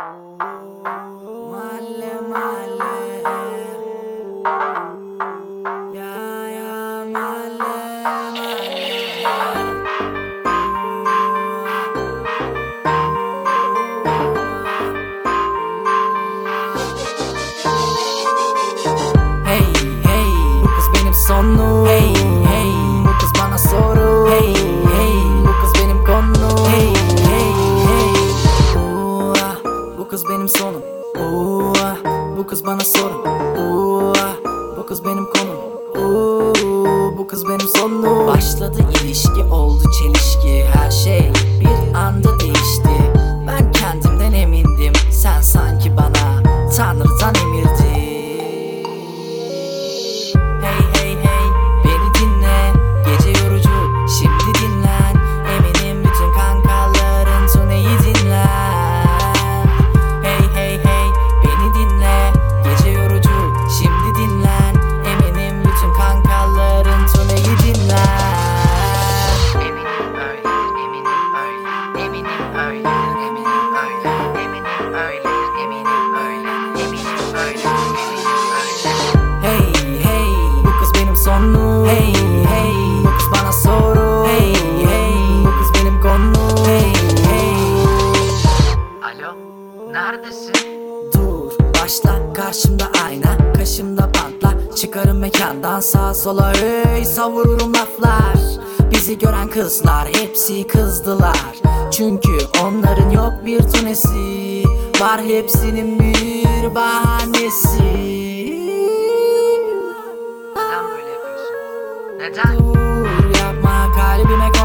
Mahalle mahalle, ya ya mahalle mahalle. Hey hey, bu kız benim sonum. Hey hey, bu kız bana soru. Hey hey, bu kız benim konum. Hey hey hey, bu kız benim sonum. Bu kız bana sorun. Bu kız benim konum. Bu kız benim sonum. Başladı ilişki, oldu çelişki. Her şey bir anda değişti. Ben kendimden emindim, sen sanki bana Tanrı'dan emirdin. Hey hey hey, beni dinle, gece yorucu, şimdi dinlen. Eminim bütün kankaların Tune'yi dinler. Hey hey hey, beni dinle, gece yorucu, şimdi dinlen. Eminim bütün kankaların Tune'yi dinler. Eminim öyledir, eminim öyle. Eminim öyledir, eminim öyle. Eminim öyledir, eminim öyle. Eminim öyledir, eminim öyle. Hey hey, bu kız benim sonum. Hey hey, bu kız bana soru. Hey hey, bu kız benim konum. Hey hey, Alo, neredesin? dur başla, karşımda ayna, kaşımda bantla. Çıkarım mekandan sağa sola, hey savururum laflar. Bizi gören kızlar hepsi kızdılar. Çünkü onların yok bir tunesi, var hepsinin bir bahanesi. Neden böyle yapıyorsun? Neden? Dur yapma, kalbime